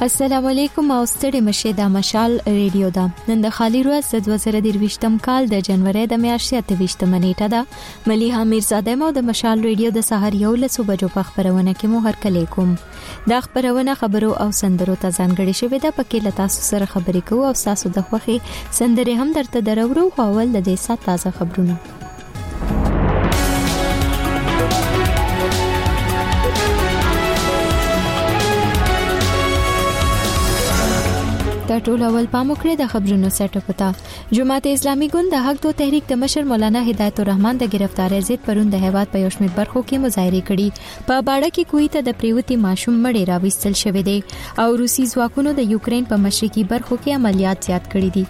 السلام علیکم او ستړي مشه د مشال ریډیو دا نن د خالی ورځ د 2023م کال د جنوري د میاشتې 28 نیټه ده مليحه میرزاده مو د مشال ریډیو د سحر یو لسو بجو په خبرونه کې مو هرکلی کوم دا خبرونه خبرو او سندرو ته ځانګړي شوې ده پکې لتا سره خبرې کوو او تاسو د خوخي سندره هم درته درورو خو اول د دې سات تازه خبرونه د ټول اول پاموکړه د خبرونو سره پتا جماعت اسلامي ګوند د حق دو تحریک د مشر مولانا هدایت الرحمن د گرفتاری ضد پرون د هیواد په یوشمیر برخو کې مظاهره کړي په باړه کې کوی ته د پریوتی ماشوم مړی راوستل شوې دي او روسي ځواکونو د یوکرين په مشرقي برخو کې عملیات زیات کړي دي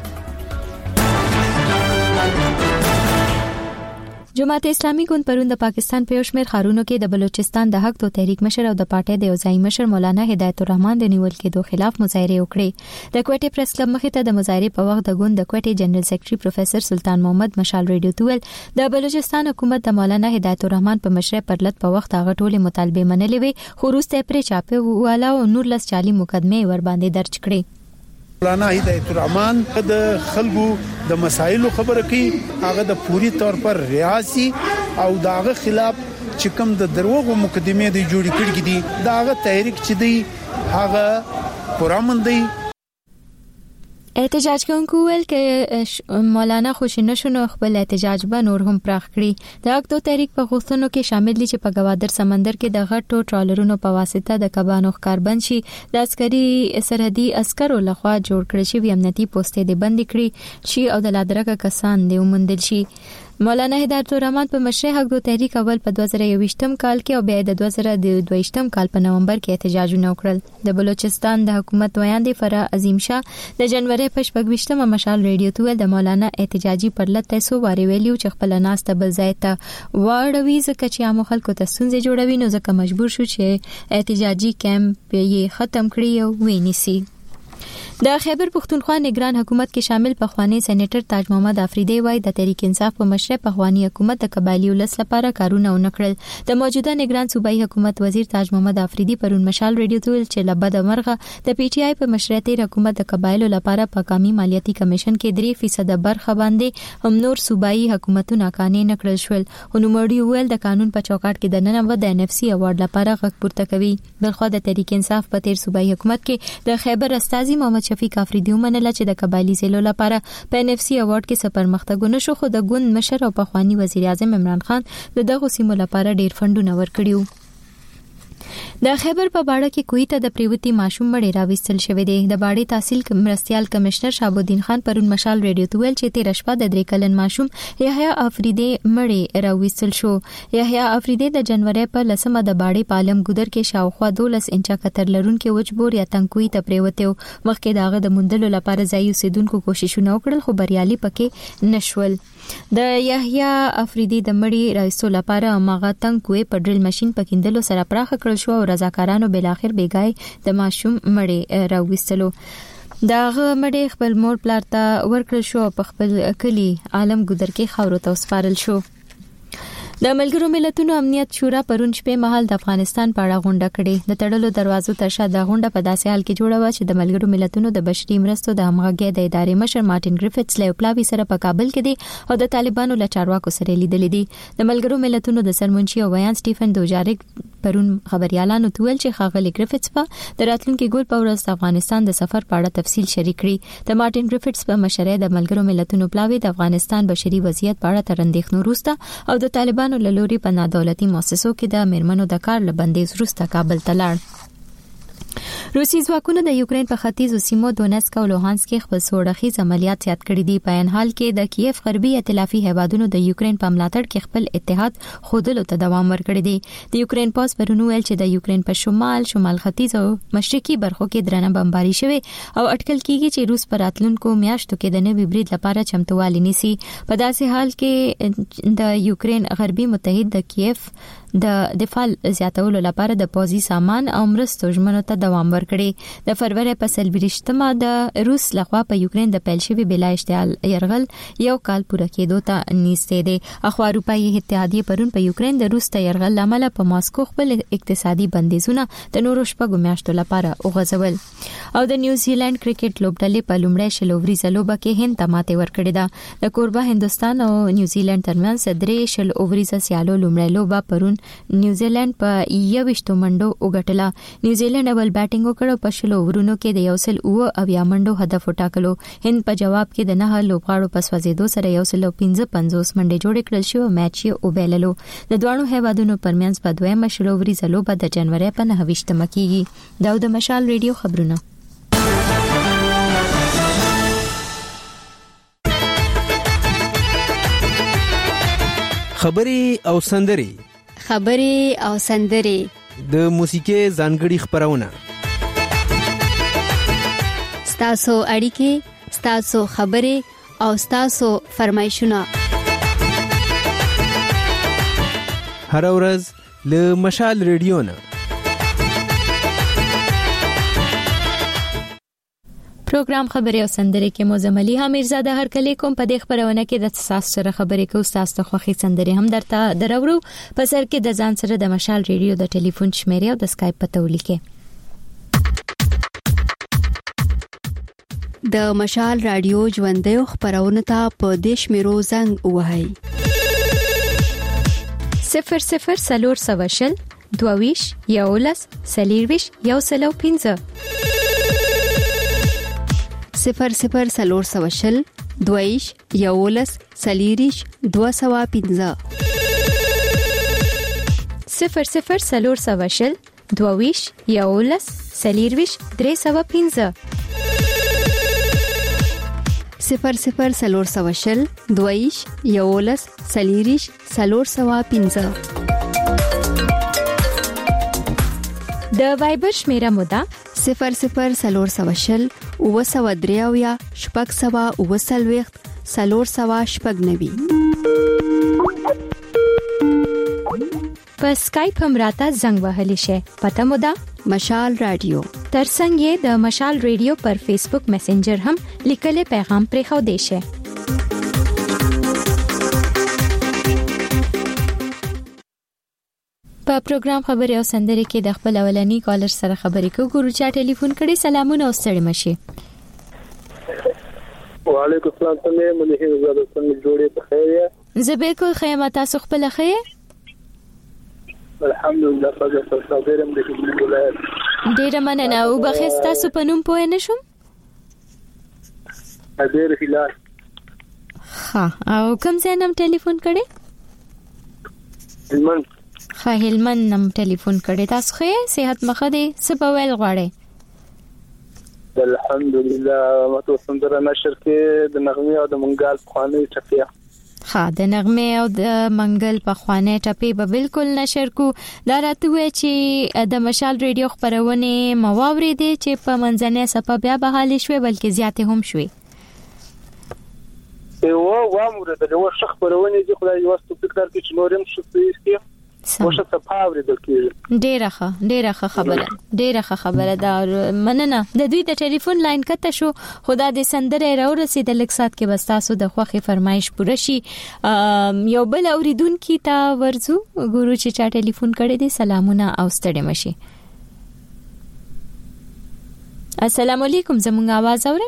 جماعت اسلامي ګوند پرون د پاکستان په یوشمیر خارونو کې د بلوچستان د حق دو تحریک مشر او د پارټي د یوځای مشر مولانا هدایت الرحمن د نیول کېدو خلاف مظاهره وکړه د کوټې پریس کلب مخې ته د مظاهره په وخت د ګوند د کوټې جنرال سیکریټري پروفیسور سلطان محمد مشال ریډیو تویل د بلوچستان حکومت د مولانا هدایت الرحمن په مشرۍ پرلط په وخت هغه ټولې مطالبه منلې وي خو وروسته پرې چاپه والا او نور لس 40 مقدمه ور باندې درج کړې مولانا هدایت الرحمن د خلکو د مسایلو خبره کوي هغه د پوری طور پر ریاضي او داغه خلاف چې کوم د دروغو مقدمه دی جوړی کړی دي داغه تحریک چې دی هغه پرامندي احتجاج کوونکو ویل چې مولانا خوشینه شونه خپل احتجاج به نور هم پراخ کړي د حق دو تحریک په غوښتنو کې شامل دي چې په گوادر سمندر کې د غټو ټرالرونو په واسطه د کبانو ښکاربند شي د عسکري سرحدي عسکرو لخوا جوړ کړی شوی امنیتي پوسټې د بند کړي شي او د لادرکه کسان دی ومندل شي مولانا هدایت الرحمن په مشرۍ حق دو تحریک اول په 2021م کال کې او بیا د 2022م کال په نومبر کې احتجاجونه وکړل د بلوچستان د حکومت ویاندې فرح عظیم شاه د جنوري په 28مه مشال ریډیو تویل د مولانا احتجاجي پرلط سو واری ویلیو چې خپل ناس ته بل ځای ته واړوي ځکه چې عام خلکو ته ستونزې جوړوي نو ځکه مجبور شو چې احتجاجي کیمپ یې ختم کړي او وینیسي د خیبر پختونخوا نگران حکومت کې شامل پخوانی سېنیټر تاج محمد افریدی وای د تحریک انصاف په مشرۍ پخوانی حکومت د قبایلی ولس لپاره کارونه ونکړل د موجوده نگران صوبایي حکومت وزیر تاج محمد افریدی پرون مشال ریډیو تویل چې لبد مرغه د پی ټی آی په مشرۍ تیر حکومت د قبایلو لپاره په قومي مالیاتي کمیشن کې 3% برخه باندې هم نور صوبایي حکومتونه قانې نکړل شول ونوموړي ویل د قانون په چوکاټ کې د نن و د ان اف سی ایوارډ لپاره غږ پورته کوي بلخو د تحریک انصاف په تیر صوبایي حکومت کې د خیبر استاذي محمد شفیق افریدی منله چې د قبایلی زیلو لپاره په ان اف سی ایوارډ کې سپر مختګونه شو خو د ګوند مشر او پخوانی وزیر اعظم عمران خان دغه سیمو لپاره ډیر فندونه ورکړیو د خیبر په باړه کې کوی ته د پریوتی ماشوم مړی راوستل شوې دی د باړې تحصیل مرستيال کمشنر شهاب الدین خان پرون مشال ریډیو تویل چې 13 شپه د 3 کلن ماشوم یحیی افریدی مړی راوستل شو یحیی افریدی د جنوري په 10مه د باړې پالم ګودر کې شاوخوا 12 انچه کتر لرونکو وجبور یا تنکوي ته پریوته مخکې داغه د مندلو لپاره ځای اوسیدونکو کوششونه وکړل خو بریالي پکې نشول د یحیی افریدی د مړی راوستلو لپاره ماغه تنکوي په ډریل ماشين پکیندلو سره پراخ کړل شو او رضاکارانو بل اخر بیګای د ماشوم مړی راوستلو داغه مړی خپل مور پلار ته ورکړل شو په خپل کلی عالم ګودر کې خاورو ته وسپارل شو د ملګرو ملتونو امنیت شورا پرون شپه مهال د افغانستان په اړه غونډه کړې د تړلو دروازو تر شا د غونډه په داسې حال کې جوړه و چې د ملګرو ملتونو د بشري مرستو د همغږۍ د ادارې مشر مارټین ګریفټس له پلاوی سره په کابل کې دی او د طالبانو له چارواکو سره لیدل دي د ملګرو ملتونو د سرمنشي او ویان سټیفن دوجاریک پرون خبريالانو تویل چې خاغلی ګریفټس په د راتلونکي ګول په ورځ د افغانستان د سفر په اړه تفصیل شریک کړي د مارټین ګریفټس په مشرۍ د ملګرو ملتونو پلاوی د افغانستان بشري وضعیت په اړه تر اندېښنو وروسته او د طالبانو له لوري په دولتي مؤسسو کې د میرمنو د کار لبندیز وروسته کابل ته لاړ روسي ځواکونو د یوکرين په ختیځو سیمو دونیتسک او لوهانسک کې خپل سوړخیز عملیات زیات کړي دي په ان حال کې د کیف غربي ائتلافي هیوادونو د یوکرين په ملاتړ کې خپل اتحاد خودلو ته دوام ورکړي دي د یوکرين پوز پرونو ویل چې د یوکرين په شمال ختیځ او مشرقي برخو کې درنه بمباري شوه او اټکل کیږي چې روس پر راتلونکو میاشتو کې د نوي برید لپاره چمتووالی نیسي په داسې حال کې د یوکرين غربي متحد د کیف د دفاع زیاتولو لپاره د پوځي سامان او مرستو ژمنو ته دوام ورکړي. د فروری په 28مه د روس لخوا په یوکرين د پیل شوی بلا اشتعال يرغل یو کال پوره کېدو ته نږدې دی. اخوا اروپאי اتحادیه پرون په یوکرين د روس د يرغل لامل په ماسکو خپل اقتصادي بندیزونه د نورو شپږو میاشتو لپاره وغځول. او د نیوزیلند کرکټ لوبډلې په لومړۍ شل اووريزه لوبه کې هند ته ماته ورکړې ده. د کوربه هندستان او نیوزیلند ترمنځ 3 شل اووريزه سیالو لومړی لوبه پرون نیوزیلند په 21 منډو وګټله. نیوزیلند اول بیټینګ وکړ په شل اوورونو کې د 109 منډو هدف وټاکلو. هند په جواب کې د 9 لوبغاړو په سوځېدو سره 155 منډې جوړې کړل شو او میچ یې وبېللو. د دوه هیوادونو ترمنځ په دویمه شل اووريزه لوبه د جنوري په 29مه کېږي. دا د مشال ریډیو خبرونه. خبري او سندري د موسیقي ځانګړي خبرونه. ستاسو اړیکې، ستاسو خبري او ستاسو فرمایشونه هر ورځ له مشال ریډیو نه. پروګرام خبري او سندري کې موزملي حمیرزاده هر کله کوم په دې خبرونه کې د تاسو سره خبرې کوو. تاسو خوخي سندري هم درته درورو په سر کې د ځان سره د مشال ریډیو د ټلیفون شمیره او د اسکایپ پته ولیکئ. د مشال رادیو ژوندې خبرونه ته په دیش میرو زنګ وهاي 00 22 یولس سلیرویش یو سلو 15 00 سلور 22 یولس سلیریش 215 00 سلور 22 یولس سلیرویش 315 00 سلور 22 یولس سلیریش 315 د وایبر شمیره مودا 00 سلور 203 شپږ سوا وسلويخت سلور سوا شپږ نوي. په اسکایپ هم راته زنګ وهلی شي. پته مو ده مشال رادیو. ترڅنګ د مشال ریډیو پر فیسبوک میسنجر هم لیکلې پیغام پرې خو دی شي. په پروګرام خبري او سندري کې د خپل اولنی کالر سره خبرې کوو. ګورو چا ټلیفون کړي. سلامونه او ستړي مشي. وعلیکم السلام. څنګه ملي زاده څنګه جوړې په خیر یا زبې کو خیمه تاسو خپل خیر؟ الحمدلله فضل صابرم د ولایت. ډیر مننه. او بخښ تاسو په نوم پوه نه شم. ډیر هلال. ها او کوم ځای نم ټلیفون کړي؟ هلمند. هلمند نم ټلیفون کړي. تاسو خیر صحت مخه دي څه په ویل غواړي؟ الحمدلله ماته سندره نشر کې د نغمه او د منګال خوانې ټپیا. ها د نغمه او د منګل په خوانې ټپی به بالکل نشر کو. دا راته وی چې د مشال ریډیو خبرونه مواوري دي چې په منځنه صفه بیا به حال شوي بلکې زیاته هم شوي. وامر د یو شخص خبرونه دي خدای یو څه فکر کوي چې نورم شي وشه صفاوري دلته. ډیره ښه خبره ده. مننه. د دوی د ټلیفون لاین کته شو. خدا دې سندره راو رسید لکسات کې بس تاسو د خوخي فرمایش پوره شي. یو بل اوریدونکو ته ورزو. ګورو چې چا ټلیفون کړی دی. سلامونه او ستړي مشي. السلام علیکم. زموږ आवाज اورئ؟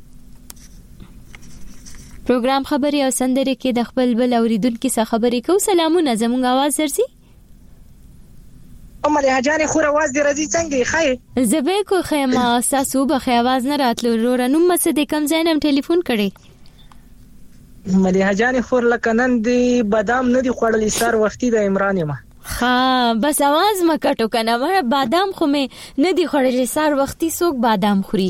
پروګرام خبري او سندري کې د خپل بل اوریدونکو سره خبرې کوو. سلامونه. زموږ आवाज درځي؟ عمر جان خو आवाज دی راځي څنګه خیر؟ زبې کو خیمه تاسو به आवाज نه راتلو. رورنوم مسه د کم ځاینم ټلیفون کړي. مليحه جان خور لکنن دی بادام نه دی خوړلې سار وختي د عمران ما. ها بس आवाज مکټو کنه. بادام خو مې نه دی خوړلې سار وختي څوک بادام خوري.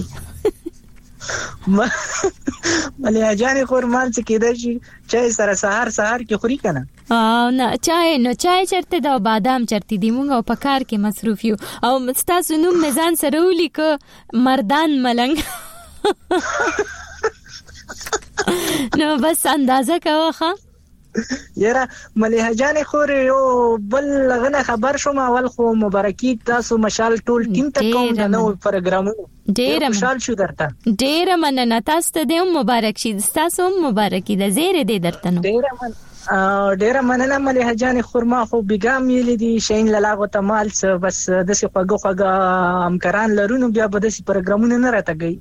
مليحه جان خور مال څه کېدای شي چای سره سحر کې خوري کنه. نه چای چرته دا بادام چرته دی. مونږ په کار کې مصروف یو او تاسو نوم میزان سره ولیک مردان ملنګ. نو بس اندازه کوخه. یاره مليحه جان خور یو بل غنه خبر شوم اول خو مبارکي تاسو مشال ټول ټیم ته کوم د نو پروګرامونو ډیر خوشحال شو درته ډیر مننه تاسو ته مبارک شي تاسو مبارکي د زیره دې درته نو ډیر مننه مليحه جان خورما خو بیګام یې دي شین لاغه تمال بس د سی خوګه همکاران لرونو بیا به د سی پروګرامونو نه راتګي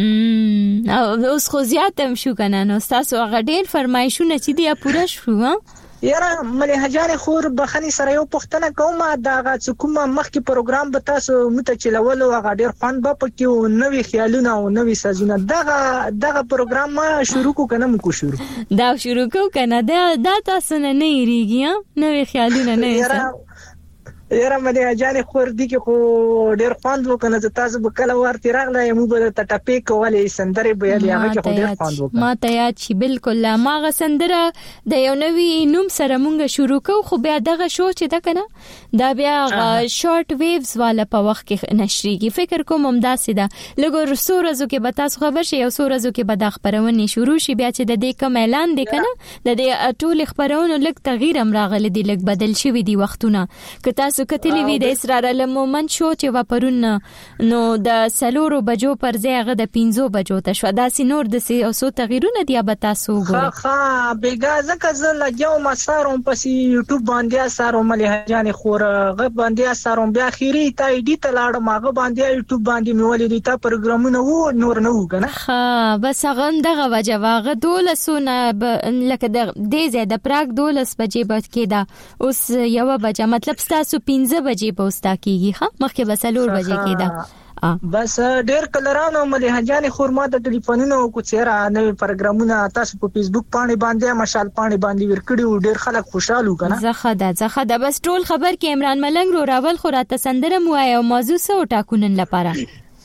او اوس خو زیاتم شو کنه نو تاسو هغه ډیر فرمایشونه چې دی پوره شو یاره مليحه جان خور بخنی سره یو پښتنه کومه دا کومه مخکې پروګرام به تاسو متچلول او هغه ډیر خوند به پکې او نوې خیالونه او نوې سازونه دغه پروګرام ما شروع کو کنه مو شروع دا شروع کو کنه دا تاسو نه ریږي نوې خیالونه نه یاره مليحه جان خور دي کې خو ډیر خوند وکنه چې تاسو به کله ورته راغله مو به ته ټپې کولې سندره به یې هغه کې ډیر خوند وکنه ما ته یاد شي بالکل ما غ سندره د یو نوې نوم سره مونږ شروع کوو خو بیا دغه شو چې دا کنه دا بیا شارټ ویوز والا په وخت کې نشریږي فکر کوم همداسې ده لګور سورزو کې به تاسو خبر شي او سورزو کې به د خبرونه شروع شي بیا چې د دې کوم اعلان دی کنه د دې ټول خبرونه لږ تغییر هم راغلي دي لږ بدل شوی دي وختونه که تاسو کتلی وی د اسرار المومن شو چې و پرون نو د سلورو بجو پر ځای هغه د 5 بجو ته شو دا سينور د سي او سو تغیرونه دی به تاسو ګورئ ها بیګا زکه زه لګیو مساروم پسې یوټیوب باندې سارو مليحه جان خور غ باندې ساروم بیا اخیری تا ایډی ته لاړم هغه باندې یوټیوب باندې میولې دي تا پروګرامونه وو نور نه وو کنه ها بس هغه دغه وجواغه دولسونه لکه د دې زیاده پراګ 12 بجې بعد کېدا اوس یو بجې مطلب تاسو 15 بجې پوسټا کیږي ها مخکې به 4 بجې کېدا بس ډېر کلرانو مليحه جان خورما د ټلیفونونو کو چیرې نوې پروګرامونه تاسو په فیسبوک باندې مشال باندې ورکړي ډېر خلک خوشاله کنا زخه دا بس ټول خبر کې عمران ملنګ رو راول خو راته سندره مو او موضوع سو ټاکونن لپاره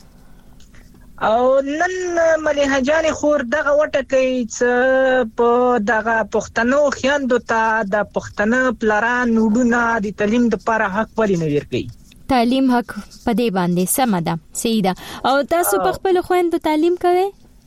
او نن مليحه جان خور دغه وټکې چې په دغه پښتنو خیاندو ته د پښتنه پلاران وډونه د تعلیم لپاره حق ولې نه ورکړي تعلیم حق پدې باندې سمده سیده او تاسو په خپل خويندو تعلیم کوئ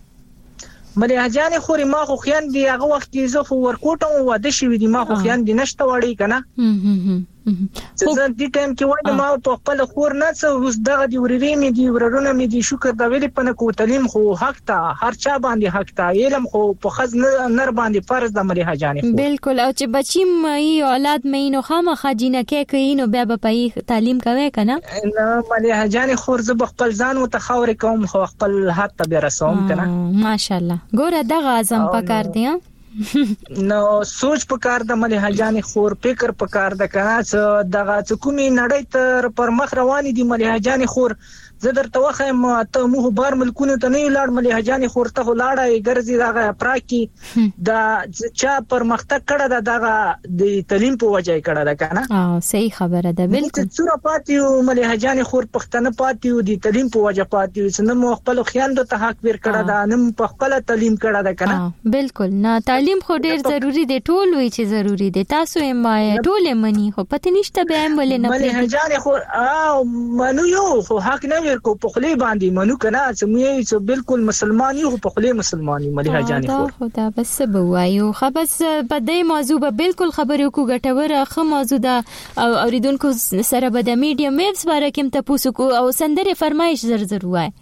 مليحه جان خور ما خو خیاندي هغه وخت کې زه خو ورکوټم واده شوی دي ما خو خیاندي نشته وړي کنه زه د ټیم کې وای ما په خپل خور نه څه اوس دغه دی ورېری مې دی ورونه مې دی شکر دا ویلې پنه کو تعلیم خو حق ته هر چا باندې حق ته علم خو په خز نر باندې فرض د مليحه جان خور بالکل او چې بچی مې اولاد مې نو خامخا جنہ کې کوي نو بیا به پي تعلیم کوي کنه نه مليحه جان خور زه خپل ځان متخور کوم خو خپل حق ته به رسوم کنه ماشاءالله ګوره دغه اعظم پکار دی نو سوچ پکار د مليحه جان خور فکر پکار د کنه دغه کومي نړۍ تر پر مخ رواني دي مليحه جان خور زه درته واخم ته مو بار ملکونه ته نه لاړ مليحه جان خور ته لاړه ګرځي دغه پراکی دا چا پر مختک کړه دغه د تعلیم په وجه کړه دا کنه صحیح خبره ده بالکل څوره پاتیو مليحه جان خور پښتنه پاتیو د تعلیم په وجه پاتیو چې نو خپل خیاندو ته حق ور کړه دا نن په خپل تعلیم کړه دا کنه بالکل نه تعلیم خو ډیر ضروری دی ټول وی چې ضروری دی تاسو یې ما ټول منی خو پته نشته به هم ولې نه مليحه جان خور منو یو خو حق نه کو په خلی باندې منو کنه چې بالکل مسلمان یو په خلی مسلمانی مليحه جان خور خدا بس بوایو خبس په دې موضوع به بالکل خبرو کو غټوره خه موضوع ده او اوریدونکو سره به د میډیم ویبس باره کوم تاسو کو او سندره فرمایش زر وای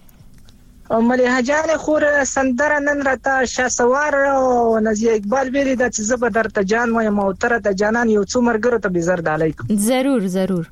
مليحه جان خور سندره نن راته شاسوار او نزی اقبال ویلی د چې زبر درته جان مې موتره ته جانان یو څومره ګره ته بزر دالای ضرور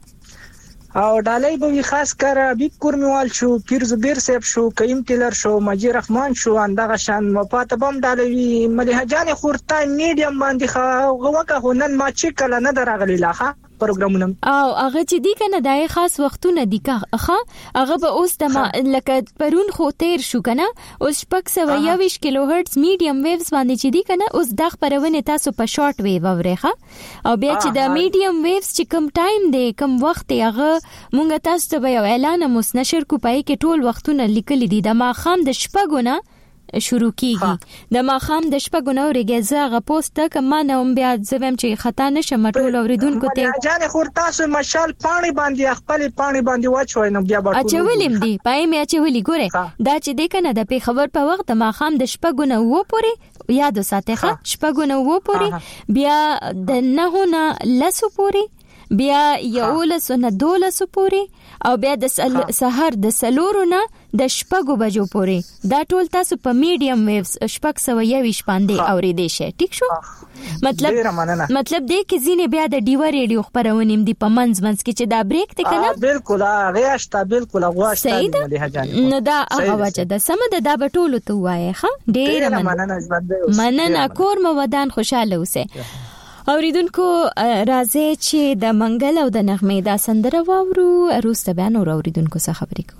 او ډالۍ به خاص کر حبیب کورمیوال شو پیر زبیر صاحب شو کریم ټیلر شو مجید رحمان شو اندغه شان مفات بم ډالۍ مليحه جان خور ته میډیم باندې خو وکه هنن ما چې کله نه درغلی لاخه پروګرامونه او هغه چې دی کنه دای خاص وختونه دی که هغه به اوس د لکه پرون خو تیر شو کنه اوس پک 120 کیلو هرتز میډیم ویوز باندې چې دی کنه اوس د خبرونه تاسو په شارټ ویو اورېخه او بیا چې د میډیم ویوز چې کم ټایم دی کم وخت هغه مونږ تاسو ته یو اعلان مو نشر کو پای کې ټول وختونه لیکل دي د ما خام د شپګونه شروع کیږي د ماخام د شپه ګنوريږي زغه پوسټ کما نوم بیا زویم چې خطا نشم ټول اوریدونکو ته جان خور تاسو مشال پانی باندې خپل پانی باندې واچوي نو بیا باټول اچولم دی پای می اچولې ګوره دا چې د کنه د په خبر په وخت د ماخام د شپه ګنو پوري یاد ساتهخه شپه ګنو پوري بیا د نه نه لسو پوري بیا یولس نه دولس پوري او بیا د سحر د سلورو نه د شپږو بجو پوري دا ټول تاسو په میډیم ویوز شپږ سو یويش باندې اوریدئ شئ ټیک شو مطلب دې کې زینې بیا د ډیو ریډیو خبرونه دي په منځ کې چې دا بریک ته کنه بالکل غیاشتا بالکل غواشتا نو دا هغه وجه د سم د دا بټولو ته وایي ښه ډیر مننه کور مو ودان خوشاله اوسه اوریدونکو راځي چې د منګل او د نغمې دا سندره واورو روسته بیان اوریدونکو څخه خبرې کوو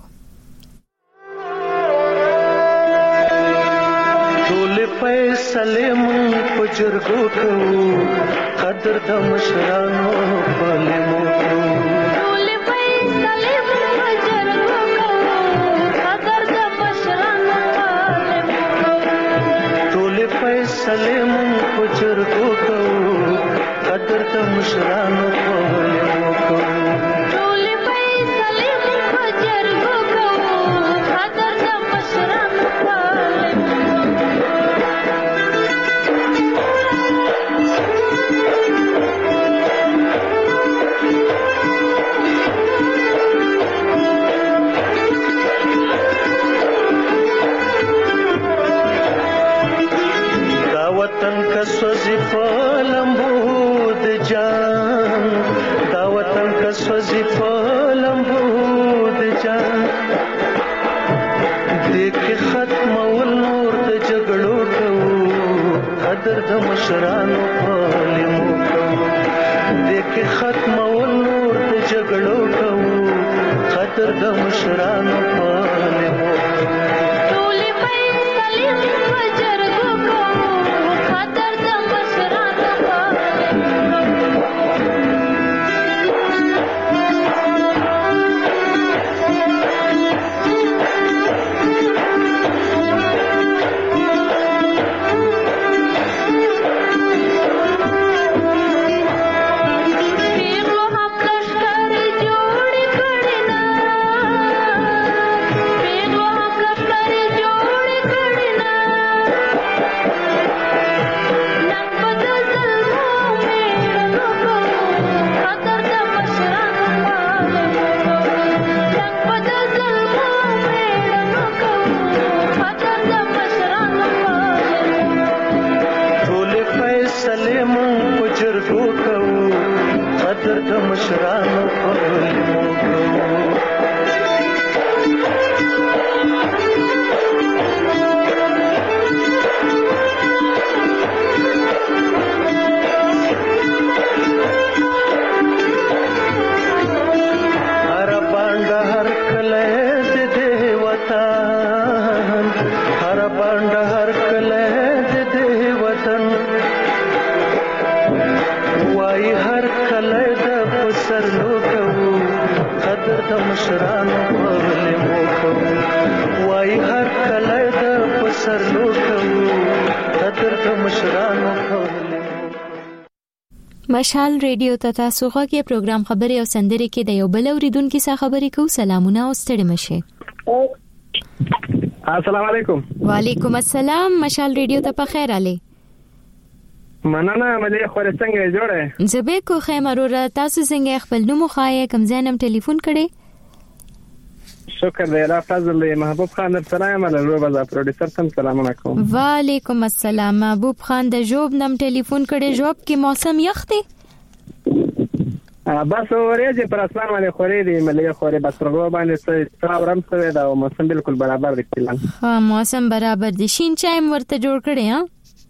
ټول فیصله مون پجرګو کوو قدر د مشرانو په لمو ټول فیصله مون پجرګو کوو قدر د مشرانو په لمو ټول فیصله مون پجرګو کوو قدر د مشرانو په لمو ټول فیصله مون پجرګو کوو قدر د مشرانو په وطن کا سوزی فلمبو د جان دا وطن کا سوزی فلمبو د جان دیکھ ختم ول نور د جګړو کو قدر د مشرانو په لمو کو دیکھ ختم ول نور د جګړو کو قدر د مشرانو په لمو مشال ریډیو ته تاسو غوږی پروګرام خبري او سندري کې د یو بل اوریدونکو سره خبرې کوو سلامونه او ستړي مشه السلام علیکم وعلیکم السلام مشال ریډیو ته په خیر علي مننه ملي خو څنګه جوړه زبې کو خیمرو تاسو څنګه خپل نوم خایې کم ځانم ټلیفون کړي شکر دی را فضل محبوب خان السلام علیکم بازا پروډوسر سم سلام علیکم وعلیکم السلام محبوب خان د جوب نم ټلیفون کړي جوب کې موسم یخ دی بس ورېځ پر اسمان باندې خورې دی ملي خورې بس پرغو باندې څه ورم څه دا موسم بالکل برابر دی ها موسم برابر دی شین چایم ورته جوړ کړي ها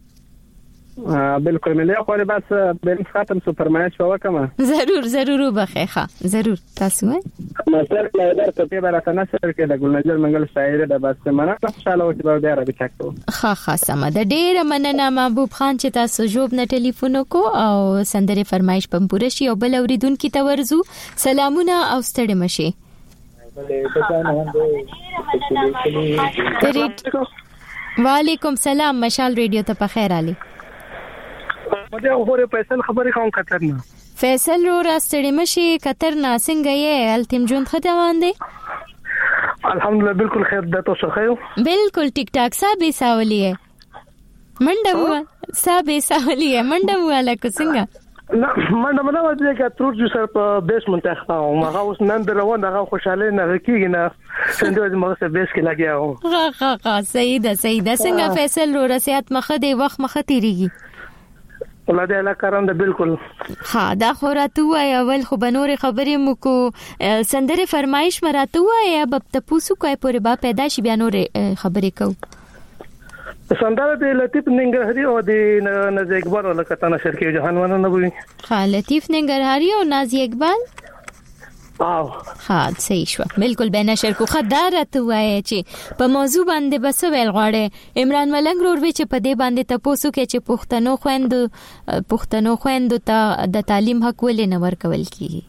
بالکل ملي خورې بس بل ختم سو فرمایش وکما ضرور وبخښه ضرور تاسو مثلا در ته به راته نشر کې د ګلنجر منګل شاعر د بس مننه خوشاله او چې به بیا را بچاکو ها سم د ډېر مننه محبوب خان چې تاسو جوب نه ټلیفون کو او سندره فرمایش پم پوره شي او بل اوریدونکو ته ورزو سلامونه او ستړي مشي وعلیکم سلام مشال ریډیو ته په خیر علي. مده اوره فیصل خبرې کوم قطر نه. فیصل رو راستړی مشي قطر نه څنګه یې التیم جون خداوند دی؟ الحمدلله بالکل خیر ده. تاسو خیر؟ بالکل ټیک ټاک صاحب ساولې منډه و صاحب ساولې منډه والا کو څنګه؟ نه منډه منه وځي چې تر څو سر په بیس منتخب او هغه اوس نن روان هغه خوشاله نه کیږي نه څنګه زما سره بیس کې لګیاو. ها صحیح ده څنګه فیصل رو رسیات مخه دی وخت مخه تیریږي. ولادي الله کرام ده بالکل. ها دا خوراتو وای اول خو بنور خبرې مو کو سندره فرمایش مراتو وای اب ته پوسو کوي پورې با پیدا شي بیا نور خبرې کو. سندره د لطیف ننګرهاري او د نازي اقبال ولکته نشر کې جهانوانه نه وي. ها لطیف ننګرهاري او نازي اقبال ها صحیح شو بالکل به نشر کو خدارت وای چې په موضوع باندې بس ویل غواړي عمران ملنګ ورور چې په دې باندې تاسو کې چې پښتنو خويندو ته د تعلیم حق ولې نه ورکول کیږي؟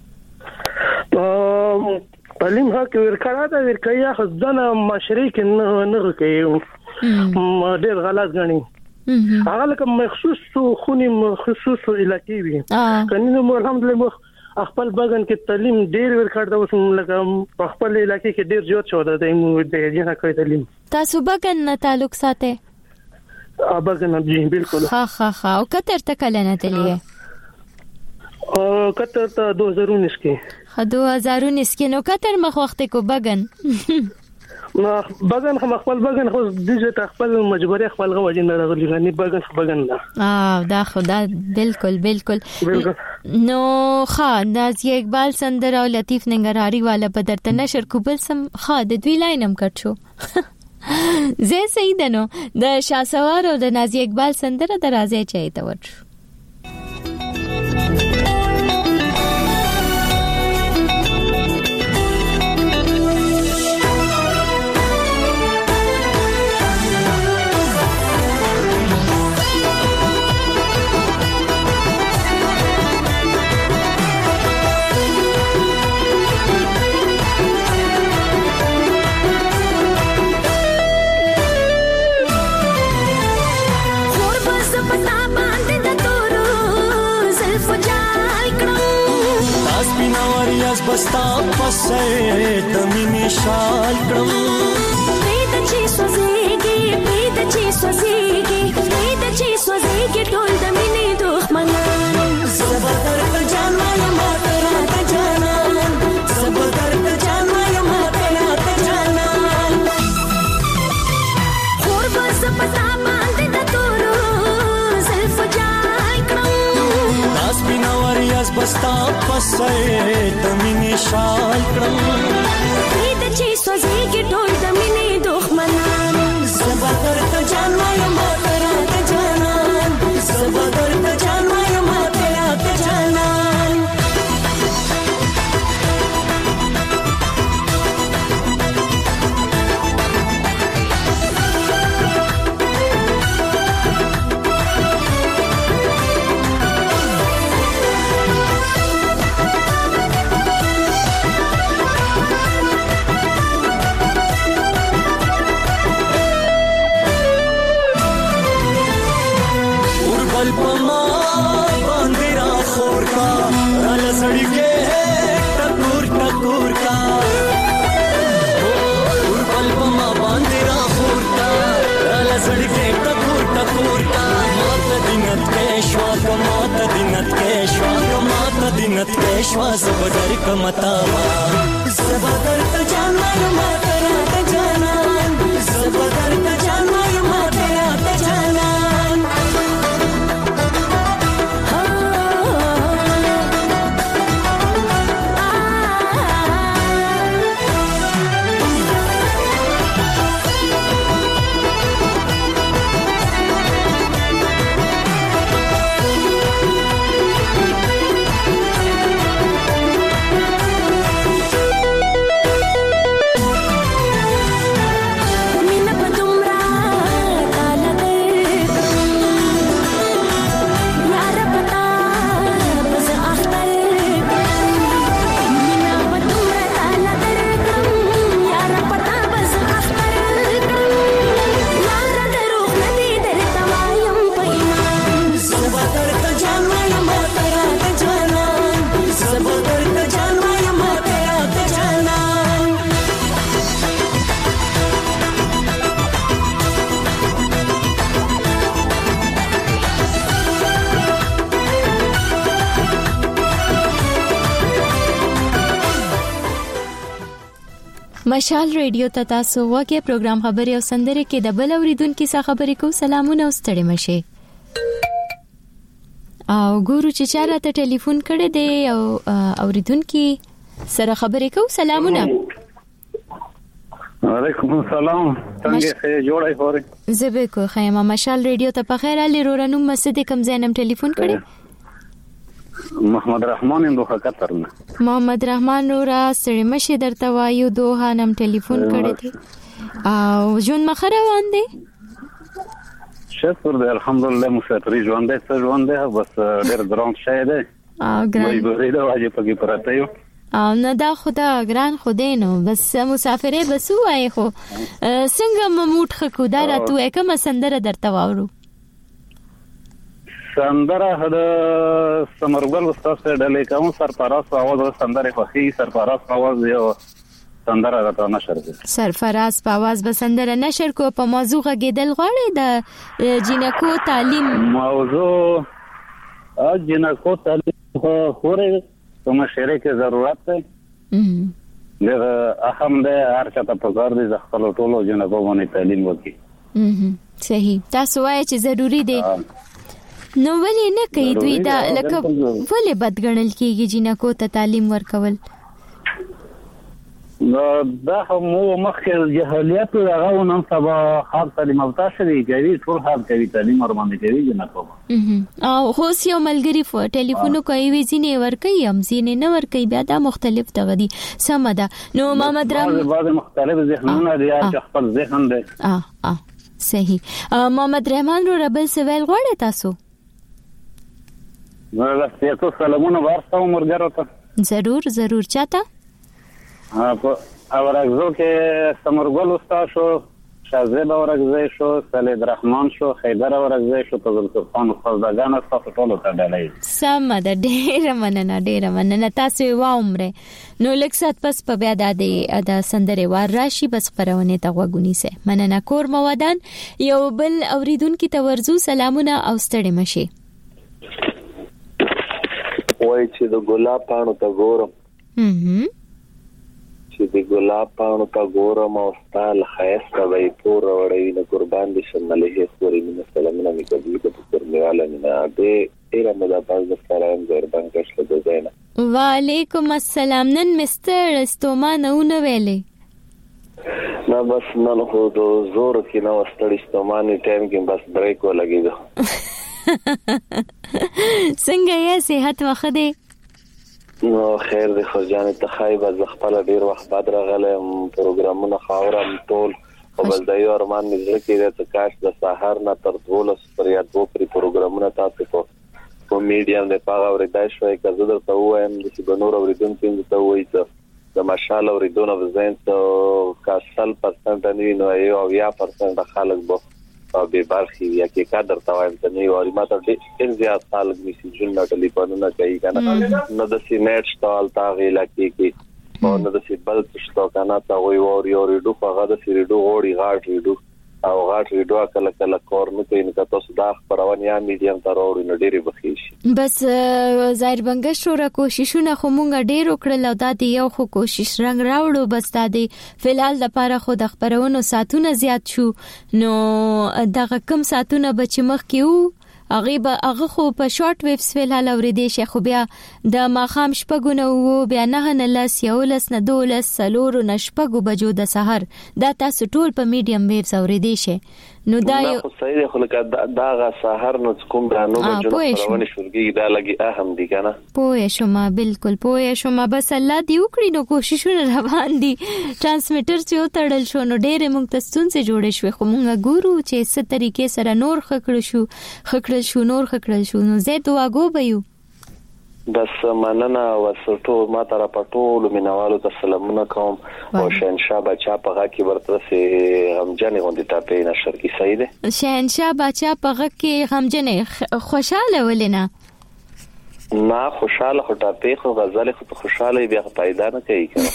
تعلیم حق ورکړه دا ورکیا خدانه معاشري کې نه کوي ډېر غلط غني. هغه لکه مخصوص خوني مخصوص علاقې وي کني نو الحمدلله خپل بغن کې تعلیم ډېر ورکړ دا اوس لکه خپل علاقې کې ډېر زیات شو د جنا کوي تعلیم. تاسو بغن نه تعلق ساتي؟ بغن جی بالکل. ها او کتر ته کله نه تللی؟ کتر ته 2019 کې. 2019 کې نو کتر مخ وخت کو بغن بغن خپل بغن خو دغه خپل مجبوري خپل غوږی نه راغلی غني بغن نه دا خدا بالکل نو خا نازي اقبال سندر او لطیف ننګرهاري والا په درته نشر کوبل سم خا د دوی لاینم کټ شو زه صحیح ده نو د شاسوار او د نازي اقبال سندر درازه چي ته ور बस्ता पसे तमिनी शाल क्रम प्रीत ची सोजेगी टोल दमिनी दुश्मनान ज़बरदर त जानवाया मातरा त जानान ज़बरदर त जानवाया मातरा त जानान खोर बस पता बांधे द तोरो ज़ल्फ जाल क्रम दास बिनावरियास बस्ता पसे तमिनी शाल क्रम प्रीत ची सोजेगी टोल दमिनी दुश्मनान ज़बरदर त जानवाया मातरा त जानान ज़बरदर त जानवाया मातरा त जानान दिनत के श्वास बदर कमतावा ज़बरदर त जानवाया मातरा त जानान ज़बरदर त जानवाया मातरा त जानान मीना पदुमरा مشال ریډیو ته تاسو وګورئ پروګرام خبري او سندره کې د بل اوریدونکو سره خبرې کوو. سلامونه او ستړي مشه. او ګورو چې چا راته ټلیفون کړی دی او اوریدونکو سره خبرې کوو. سلامونه. وعلیکم السلام. څنګه جوړای خوري؟ زبې کو خیمه مشال ریډیو ته په خیر علي رورانو مسجد کم زینم ټلیفون کړی. محمد رحمان دوه کترنه. محمد رحمان رورا سړی مشه درته وایو دوه نم ټلیفون کړی دی. او جون مخره واندې شکر دې الحمدلله مسافرې ژوند دې څه ژوند دې بس ډېر درون شې دې او ګران مې دا واجب پکې پراته یو او نه دا خدا ګران خدای نو بس مسافرې بس وای خو څنګه مموت خکو دا راته کوم سندره درته واورو. سندره د سمرګل استاد سره ډلې کوم سرفراز आवाज سندره خوخي سرفراز आवाज یو سندره راته نشر دي. سرفراز په आवाज به سندره نشر کو په موضوع غږیدل غواړي د جنکو تعلیم موضوع جنکو تعلیم خوره کومه شری کې ضرورت ده. دا اهم ده هر چا ته پکار دي ځخلو ټولو جنکو باندې تعلیم وکړي. صحیح تاسو وایي چې ضروری دي. نو ولې نه کوي دوی دا لکه ولې بدګنل کیږي جنکو ته تعلیم ورکول؟ نو دا مو مخکې جهالت هغه نن سبا خاص تعلیم او تاسو کوي ټول حال کوي تعلیم ور باندې کوي جنکو. او خو یو ملګری ټلیفون کوي وی ځینې ور کوي هم ځینې نه ور کوي بیا دا مختلف دغه دي سم ده. نو محمد رحمان بعض مختلف ذهنونه دي چې خپل ذهن دي. صحیح. محمد رحمان رو ربل سوال غواړي تاسو؟ نو تاسو سلامونه ورسره مرګرو ته ضرور چاته اورغزو کې سمرګل استاد شو شازیب اورغزی شو خالد رحمان شو خیدر اورغزی شو تزلخان خزدگان تاسو ټول ته ډلې سم ده. ډېر مننه تاسو و عمره نو لکسات پس په بیا د سندره وار راشي بس خبرونه ته وګونی سه مننه کور مودان یو بل اوریدونکو ته ورزو سلامونه او ستړي مشي. وای چې د ګلاب پاڼو ته ګورم چې د ګلاب پاڼو ته ګورم او ستال خیسته وای پور وړي نه قربان دي شمله خوري من سلامونه می قبول کړو میواله نه دې ایره مې د باز سلام زربان کښله د زینا. وعلیکم السلام. نن مستر استوما نو ویلې نه بس نن خو د زور کې نو ستړي استوماني ټایم کې بس بریک ولګیدو. څنګه یې صحت واخه دی؟ نو خیر دی خو جانې ته خایبه ز خپل ډیر وخت بعد راغلم پروګرامونه خاورم ټول او بل د یو ارمان مې زړه کې د کاش د سحر نه تر 12 پر یا 2 پر پروګرامونه تاسو په میډیم د پاغه ورېدای شوي کزه درته وایم چې بنور اوریدونکو ته وایي ته د مشال اوریدونه وزین ته کاسل پرسنټ نه نو یو 10% خلک بو او به برخي یا کې قدر توایم ته نه وری ماته ډېر زیات خلک میسیجونه ټلیفونونه کوي کنه نو د سینټ سټال تا غیلا کې او نو د سیبل څه کنه تا وی وری ډو هغه د سریډو غوړي غاټ ریډو او غاټ ریډو کله کور نو کوي نو تاسو دا خبرونه یا میډیم تر اوري نو ډېری بخیش بس ظاهر بنګ شوره کوششونه خو مونږ ډېر وکړل او دا دی یو خو کوشش رنگ راوړو بس دا دی فلال د پاره خو د خبرونو ساتونه زیات شو نو دغه کم ساتونه بچ مخ کیو هغه خو په شارټ ویوز فلال اوریدې شي خو بیا د ماخام شپګونه وو بیا نه لس یولس نه دولس سلور نه شپګو بجو د سحر دا تاسو ټول په میډیم ویوز اوریدې شي نو دا یو صحیح دی خو دا غا سحر نو کوم برانو بجو پرونه شورګي دا لګي اهم دي کنه پوه شوما بالکل پوه شوما بس الله دی وکړي نو کوششونه روان دي ترانسمیټر چې وتړل شو نو ډېر موږ ته ستونزې جوړې شوې خو موږ ګورو چې څه طریقې سره نور خکړل شو نو زه دعا غوبیو بس مننه وسټو ما تر پټول مینوالو ته سلامونه کوم او شهنشاه بچا پغه کې ورته سي غمجنې غوندي ټاپې نشر کی صحیح ده شهنشاه بچا پغه کې غمجنې خوشاله ولنه ما خوشاله ټاپې خو غزل خو خوشاله بیا پیدا نه کوي کنه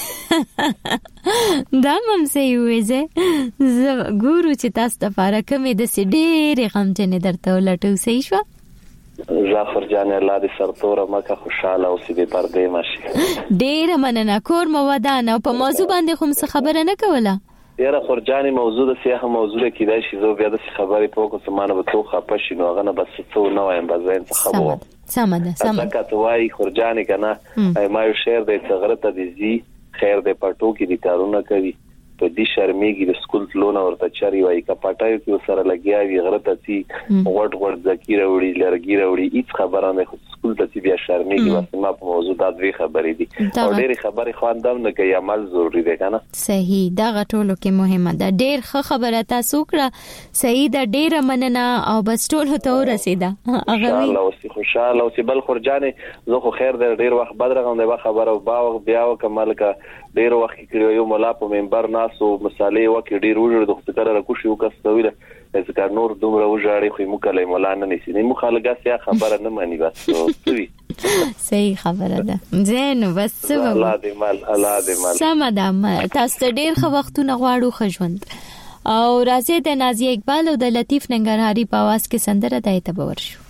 دا مم سي وېزه ګورو چې تاسو ته فارکه مې د سي ډېر غمجنې درته ولټو صحیح شو ظفر جان الله دې سرتوره مکه خوشاله او سې پردې ماشي. ډېر مننه کور مو ودان او په موضوع باندې کوم څه خبره نه کوله. یاره خورجاني موضوع د سیاحه موضوع کې دا شی زو بیا د خبرې په کوم سمانه به توخه پښې نو غنه بس څو نو وایم بزاین څه خبره سمده ځکه ته وای خورجاني کنه ما یو شعر د څغرته د زی خیر د پټو کې د کارونه کوي په دې شرمېږي د سکول لونه ورته چاري وای کپټایو کې سره لګیاوي غرته سي غټ ذکر وړي لرګي وړي هیڅ خبره نه سکول ته بیا شرمېږي واسه ما په موضوع دا دوی خبرې دي او ډېری خبرې خواندم نه کوي عمل ضروری دی کنه. صحیح دا غټولو کې مهمه ده. ډېر ښه خبره تاسو کړه صحیح ده. ډېر مننه او بس ټول ته ورسیدا هغه الله اوسې خوشاله او چې بل خورجاني زه خو خیر ډېر وخت بدرغم دی خبره باو بیا وکمل کا ډېر وخت کې یو مولا په منبر ناسو مصالې وکړي ډېر وژړ د خپل راکوشي وکستوي ځکه نور دومره وژاړي خو مکلې مولا نه نسی نه مخالګه سیا خبره نه مانی بس توي صحیح خبره ده زين بس الله دې مال سمه تاسو ډېر خو وختونه غواړو خژوند او راځي د نازي اقبال او د لطیف ننګرهاري په आवाज کې سندره د اعتبار شو.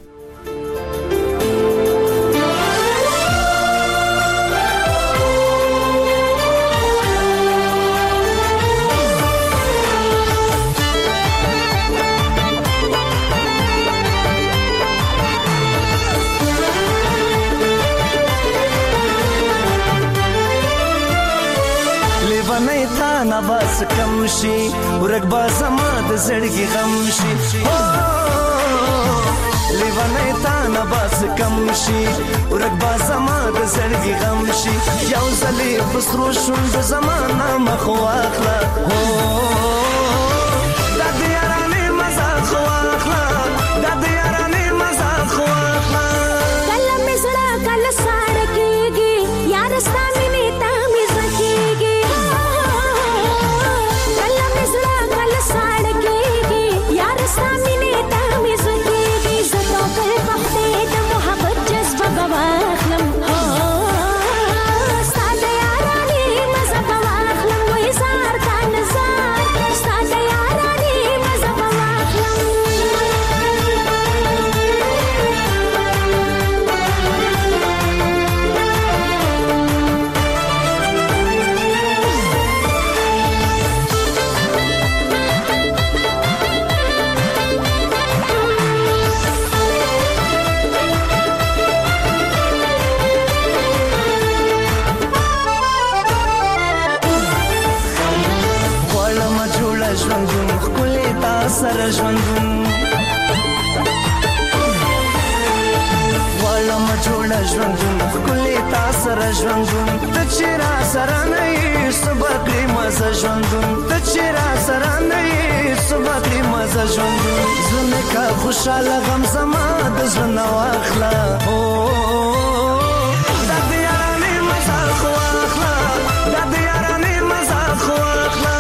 بس کم شي ورګ با زما د زړګي غم شي لیوانه تا نه بس کم شي ورګ با زما د زړګي غم شي یو ځلې بسرو شوند زمانہ مخ واخلا د دې یارانه مزه خو واخلا د دې یارانه مزه خو واخلا کله مزړه کله ساړ کېږي یار ستانه نیتا مزه کېږي سره ژوندون والم جوړ ژوندون کله تا سره ژوندون ته چیرې سره نه سبقې مزه ژوندون ته چیرې سره نه سبقې مزه ژوندون زنه کا خوشاله غم زما د زنه واخلا د دې یارانه مزه خو واخلا د دې یارانه مزه خو واخلا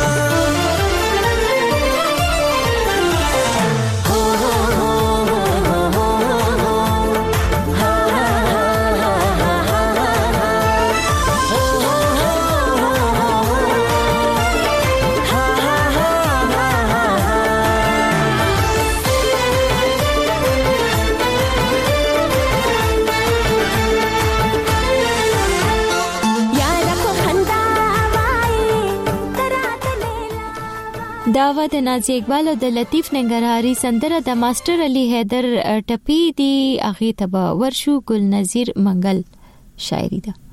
داوا د نازي اقبال او د لطیف ننګرهاري سندره د ماستر علي حیدر ټپی دی اغه تبا ورشو ګل نذیر منګل شاعری ده.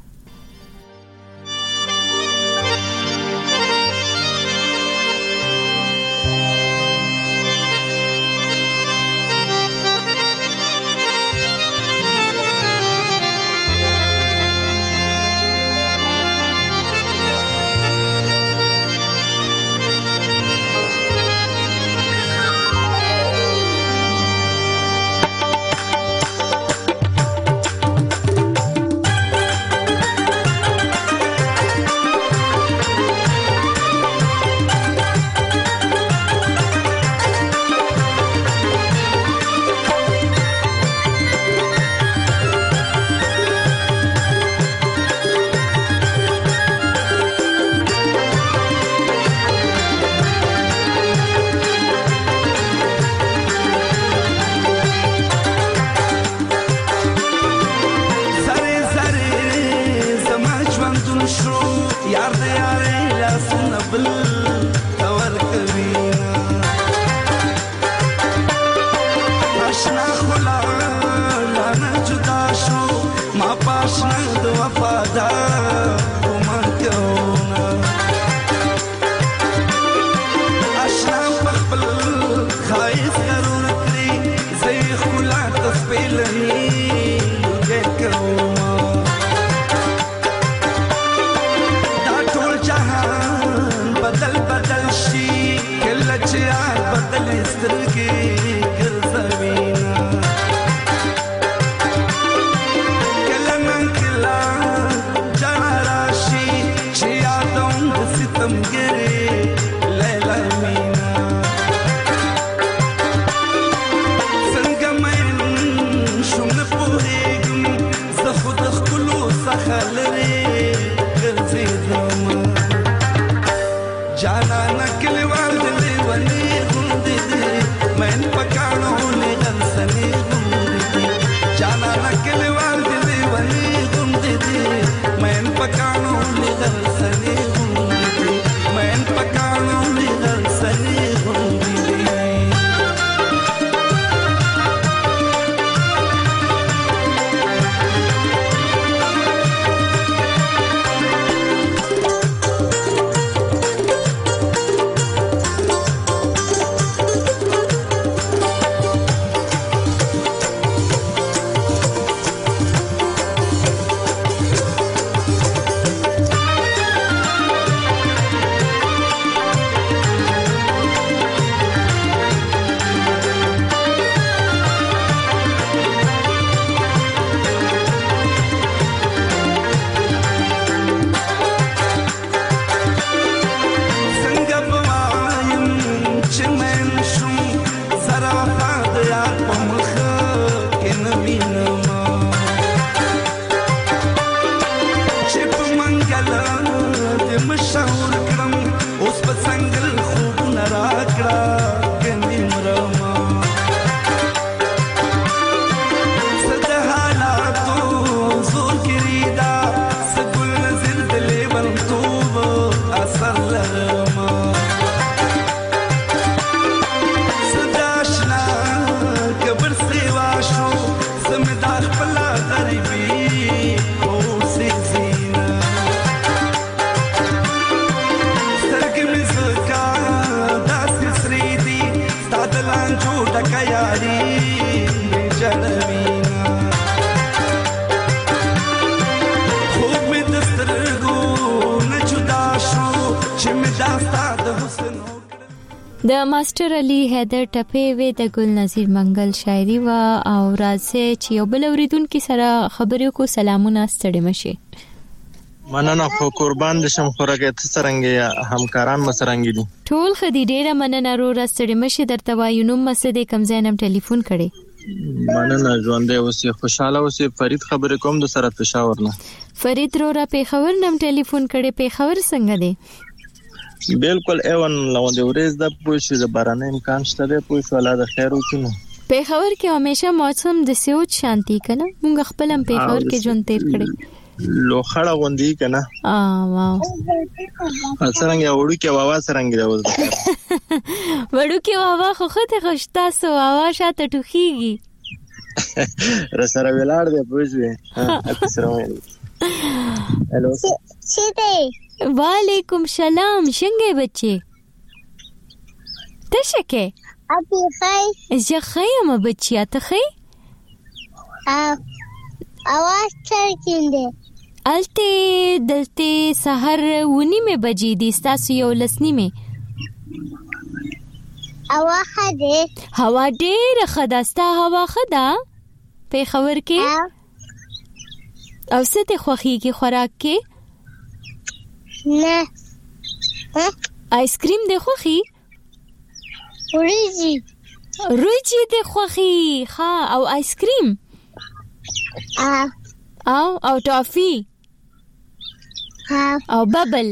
آشنا د وفادار ومکونه آشنا خپل خایس ضرور کړی زه خلا تسپلنی ګکوما دا ټول جهان بدل بدل شي کله چې بدل سترګې د ماستر علي حیدر ټپې وې د ګل نذیر منګل شاعري وا او راځي چې یو بل اوریدونکو سره خبرې کو سلامونه ستړي مشي مننه خو قربان دشم خورګه تسرنګي همکاران مسرنګي دي ټول خدي ډیره مننه رو راستړي مشي درته وایو نو مسجد کم زینم ټلیفون کړي مننه ژوندې اوسې خوشاله اوسې فرید خبرې کوم د سره پېښور نه فرید رو را پیښور نم ټلیفون کړي پیښور څنګه دی بالکل ایون لوندې ورځ د پوښې د باران امکان شته دی پوښ ولا د خیر وکینو پیښور کې همیشه موسم د سیوت شانتي کنه مونږ خپل هم پیښور کې ژوند تیر کړی لو خړه غوندي کنه واو څنګه وړو کې واوا څنګه دی وړو کې واوا خو خته خوشتا سو واوا شاته ټوخيږي را سره ولاړ دی پوښې سره هلو سیدې وعلیکم سلام څنګه بچي ته شکه ابي خای زه خایم بچیا ته خای اواز چرکینده الته دلته سحر ونی می بجی دي تاسو یو لسنی می هوا خده هوا ډېر خداستا هوا خدا په خبر کې او څه ته خوخي کې خوراک کې نه آیس کریم د خوخي روجي د خوخي ها او آیس کریم او ټافي او ببل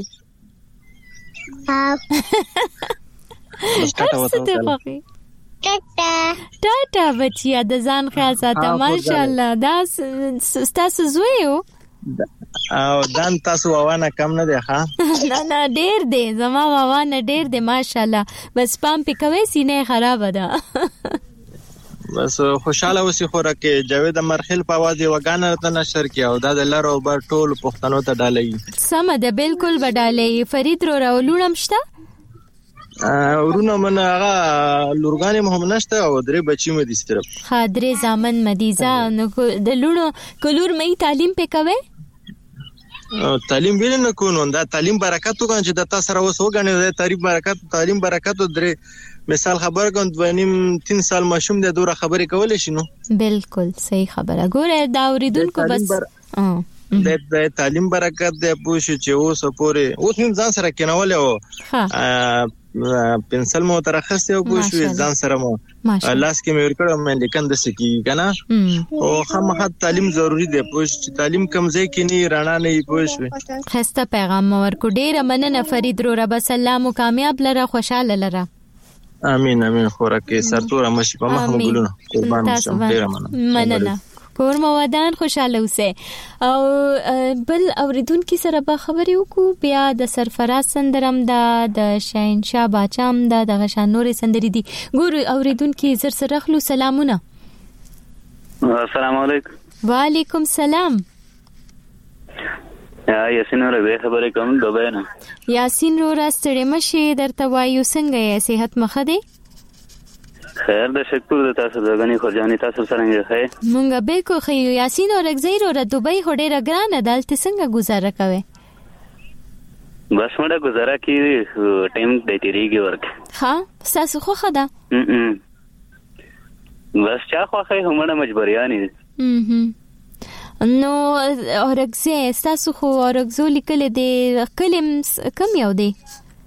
ټاټا بچیا د ځان خیال ساته ماشاءالله دا ستاسو زویو او دان تاسو وانه کم نه دی ها نه ډیر دی زما وانه ډیر دی ماشاءالله بس پام پکوي سینې خراب ده بس خوشاله اوسې خوره کې جاوید مرخیل په आवाज یو غاڼه ته نشر کیو دا د لارو بر ټول پښتنو ته ډالې سم ده بالکل وډالې فرید رو راولونم شته ورونه من هغه لورګانی محمد نشته او درې بچی مې دي صرف خاطر زامن مدیزه نو د لونو کلور مې تعلیم پکوي تعلیم ویل نه کوو دا تعلیم برکت وګڼه چې د تاسو سره وسو غنې د تعلیم برکت درې مثال خبر کوم 2.5-3 سال ماشوم د دوره خبرې کولې شنو بالکل صحیح خبره ګوره دا اوریدونکو بس د تعلیم برکت د پوښ چې اوس پورې اوس هم ځان سره کېنول او پنسل مو ترخص یو پوښ ځان سره مو لاس کې مې ورکړم مې لیکن د سکی کنه او خامخا تعلیم ضروری دی پوښ چې تعلیم کم ځای کې نه رانا نه پوښ خسته پیغام ورکو ډیره مننه فرید رو رب سلام کامیاب لره خوشاله لره امين خورکه سرتور مشي په مخ مګلونه قربان شم ډیر مننه کور مودان خوشاله اوسه او بل اوریدونکو سره به خبرې وکړو بیا د سرفراز سندرم د شاهنشاه باچام د غشان نورې سندري دي ګور اوریدونکو زر سره خلو سلامونه السلام علیکم وعلیکم السلام یاسین رو به خبرې کوم دوبه نه یاسین رو راستړې مشه درته وایو څنګه یې صحت مخه دی خیر د شکر د تاسو دغنی خورجانی تاسو څنګه خیر مونږه به کو خو یاسین اور اگزیر اور دوبۍ هډه رګران دالته څنګه گزاره کوي بس مړه گزاره کی ټیم د تیریږي ورک ها تاسو خو خدا بس چا خو خې همړه مجبوریانی نو اورګزه تاسو خو اورګزو لیکل دي کلم کم یو دی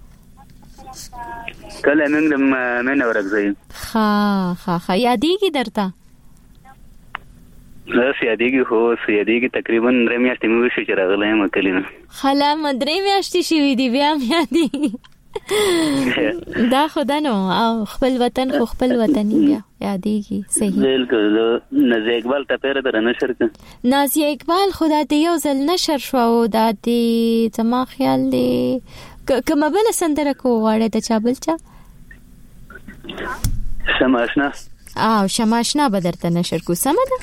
کله من اورګزه ها یادېږي درته زه یادېږي تقریبا 3 میاشتې مې وشي چې راغلی یم کلینه خلا مدرې میاشتې شوې دي بیا یادېږي دا خدا نو او خپل وطن خو خپل وطني بیا یادېږي صحیح بالکل نازیه اقبال ته پیر در نشر ک نازیه اقبال خدا دې یو ځل نشر شو او دا دې زما خیال دې کومه بل سندره کو غواړې د چابل چا شماشنا شماشنا به درته نشر کو سمده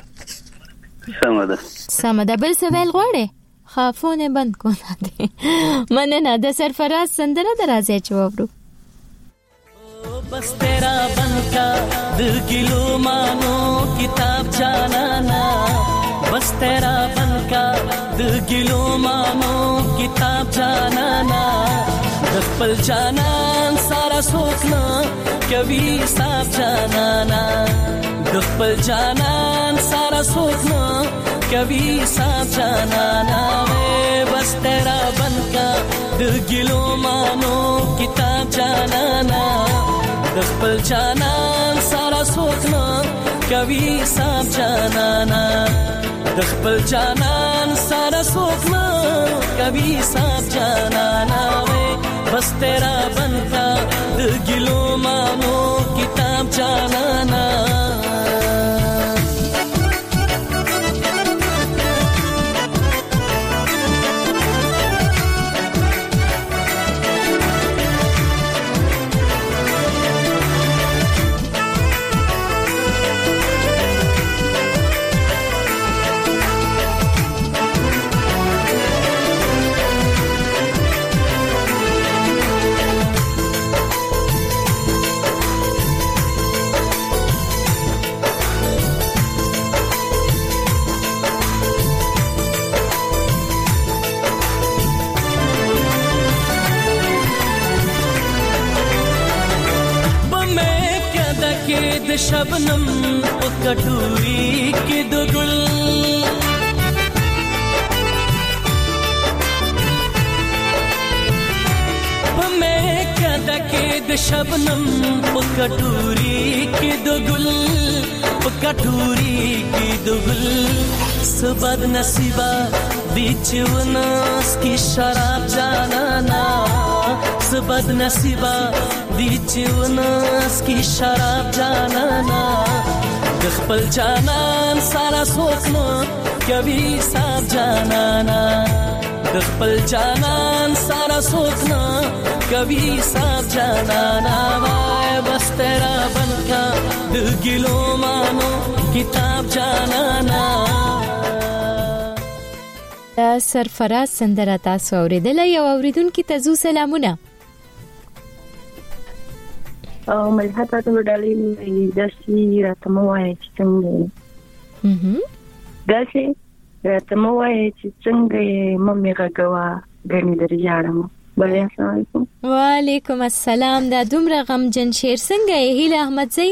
بل څه ویل غواړې خافونه بند کو نه دي مننه د سرفراز سندره درازه چوبرو बस तेरा बन का दिल गिलो मानो किताब जाना ना बस तेरा बन का दिल गिलो मानो किताब जाना ना दखपल जाना सारा सोचना कभी साफ जाना ना दखपल जाना सारा सोचना कभी साफ जाना ना बस तेरा बन का दिल गिलो मानो किताब जाना ना दखपल जाना सारा सोचना कभी साफ जाना ना दखपल जाना सारा सोचना कभी साफ जाना ना बस तेरा बनता दिल गिलो मानो किताब जाना ना शबनम कटोरी के दो गुल मैं क्या दके द शबनम कटोरी के दो गुल कटोरी के दो गुल सबद नसीबा बीच वनास की शराब जाना ना सबद नसीबा बीच वनास की शराब जाना ना दखपल जाना सारा सोचना कभी साफ जाना ना दखपल जाना सारा सोचना कभी साफ जाना ना बस तेरा बनका गिलो मानो किताब جانانا سرفراز سندره تاسو اوریدل یو اوریدونکو ته زو سلامونه ملحه تاسو ډالۍ داسې راته مو وایي چې څنګه داسې راته مو وایي چې څنګه ممې غږوا غني درځاړم بله السلام علیکم وعلیکم السلام دا دومره غمجن شعر څنګه یې هیله احمدزی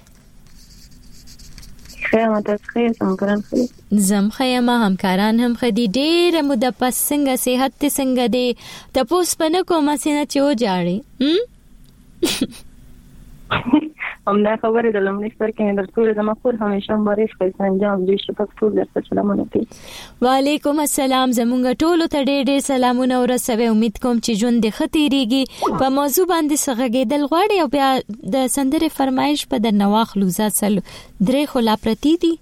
خیمه تاسو څنګه زم خیمه همکاران هم خدي ډېر موده پس څنګه صحت څنګه دی تاسو پنه کومه سینه چې و جاړي همدا خبره د لمړي سر کې درته زما خور همیشه مبارک خپل انجام دې شپږ ټول درته سلامونه کوي وعلیکم السلام زمونږ ټولو ته ډېر سلامونه ورسوي امید کوم چې ژوند دې خطرېږي په موضوع باندې سغږېدل غواړي او بیا د سندره فرمایش په د نواخلو ځل درې خلا پرتی دي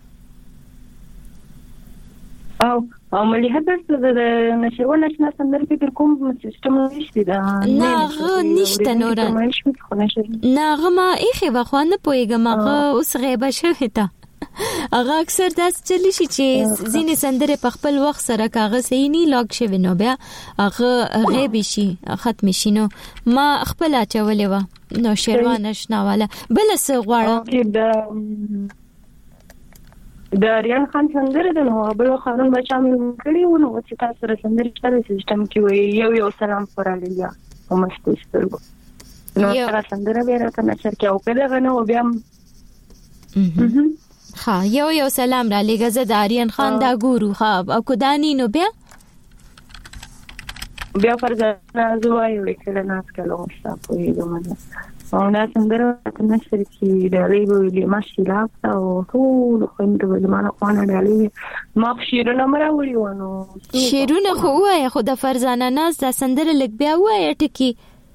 او ملي هدف د نشونه نشنه سندره فکر کوم سیستم نشته دا نه نشته نور نه غما اخی واخوانه پویګم هغه اوس غیبه شوی تا هغه اکثر داس چلی شي چې ځینې سندره په خپل وخت سره کاغذ یې نه لاګ شوی نو بیا هغه غیب شي ختم شي نو ما خپل اچولې و نو شیروان نشناواله بل څه غواړم د اریان خان سندره د نو بل خانون بچا مې کړی و نو چې تاسو سره سندره چاره سیستم کې وي یو سلام پرالیا او مستو سترګو نو سره سندره به راته نشر کې او کله غنو بیا ها یو سلام را لګه زه د اریان خان دا ګورو ها او کدانی نو بیا فرزانه زوای وکړه ناس کلو مستاپو یې دومره او دا سندره نشر کې د ریبو ماشیلات او ټول خوند د زمانه قانون ډالې ما شیرونه مراوړي ونه شیرونه خو وای خو د فرزانه ناز د سندره لګ بیا وای ټکی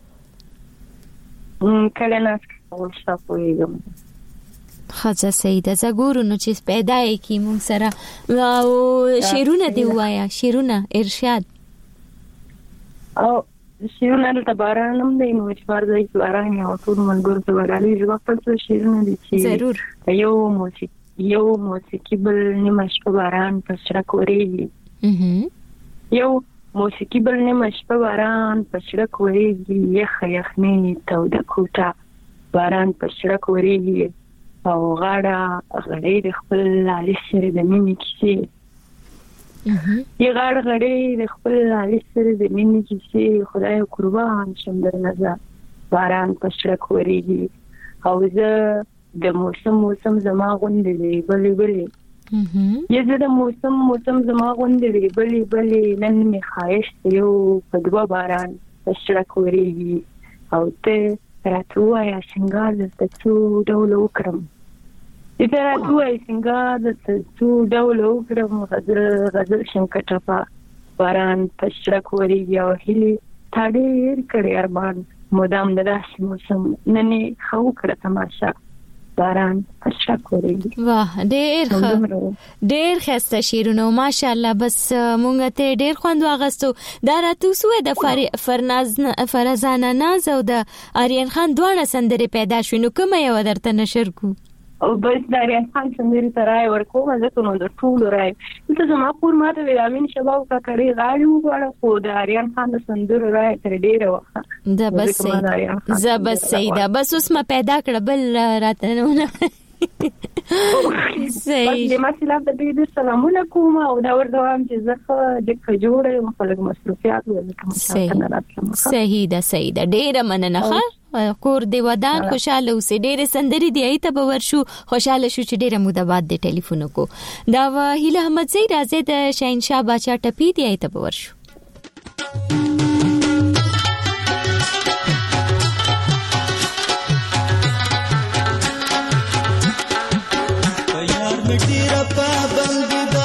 کله ناس مستاپو یې دومره خاصه سیده زګورو نو چې پیدا یې کی مون سره او شیرونه دی وایا شیرونه ارشاد او شیرونه د بارانم دی نو چې فرضای باران او ټول منګور ته ورالي جو خپل شیرونه دي چې ضرور یو موسیقي بل نیمه شپه باران په شړک ورېږي یو موسیقي بل نیمه شپه باران په شړک ورېږي یخنې توده کوټه باران په شړک ورېږي او غاړه غړې د خپل لالي سره د مینې کیسې یې غړې د خپل لالي سره د مینې کیسې خدای قربان شم در نظر باران په شړک ورېږي او زه د موسم زما غوندې بلې یې زه د موسم زما غوندې بلې نن مې خواهش یو په دوه باران په شړک ورېږي او ته راته وایه سینګار درته څو ډوله وکړم ته راته وایه سینګار درته څو ډوله وکړم غزل شنکټپه باران په شړک ورېږي او هیلې تا ډېر کړی ارمان مدام د داسې موسم نن یې ښه وکړه تماشه باران په شړک ورېږي واه ډېر ښایسته شعرونه ماشاءالله بس مونږ ته ډېر خوند واغستو دا راته وسوه د فرزانه ناز او د اریان خان دواړه سندره پیدا شو نو کومه یو درته نشر کو او بس د اریان خان سندره ترای ورکوم زه نو د ټول رای ته زما پور ماته ویامین شباب کا کړي غاړي وګړه خو د اریان خان سندره رای تر ډیره وخت دا بس سیدا بس اوس ما پیدا کړ بل راته نه صحیح د مسله د دې سلامونه کوم او دا ورته چې زه د کجوړې مخالګ مصروفیات ولکم صحیح ده ډیره مننه کور دی ودان خوشاله اوسې ډېر سندري دی ایته به ورشو خوشاله شو چې ډېر موده بعد د ټلیفون کو دا هیله احمدزی راځي د شاهنشاه باچا ټپی دی ایته به ورشو یار مټی را پابند دا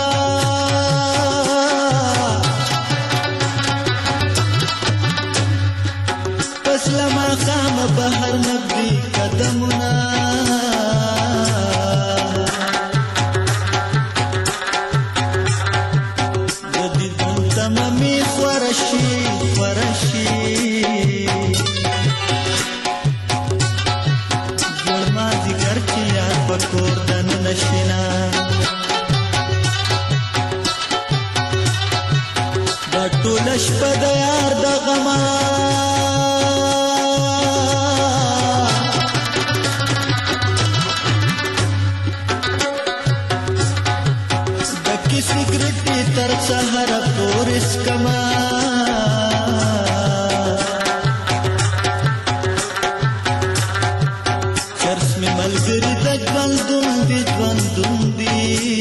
پسلما خام بهر نبی قدمنا ددی دن تمامی خورشی لمر چې یاد پکور دن نشینا دا ټول شپه د یار د غما سیگریټی تر سحر پورې سکما چرس می ملګری د ژوندون دی